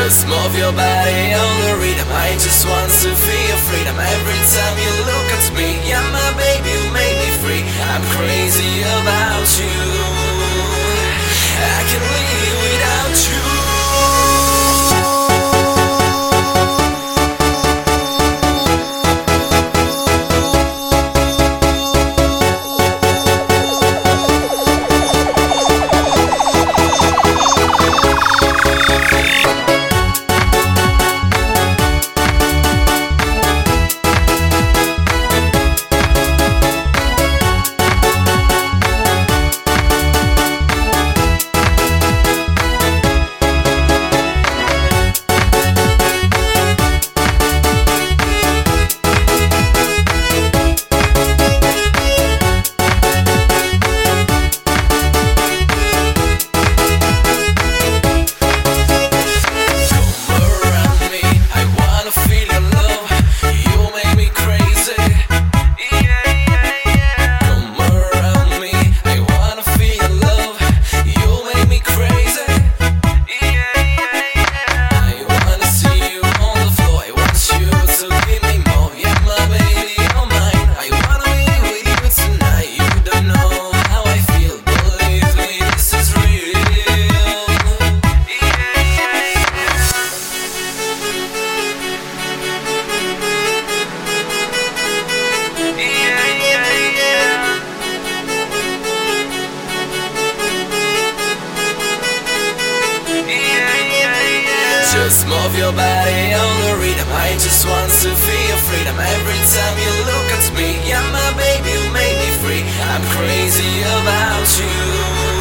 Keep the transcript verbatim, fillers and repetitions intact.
Just move your body on the rhythm. I just want to feel your freedom. Every time you look at me, yeah, my baby, you make me free. I'm crazy about you. I can't live without you. Just move your body on the rhythm. I just want to feel your freedom. Every time you look at me, yeah, my baby, you make me free. I'm crazy about you.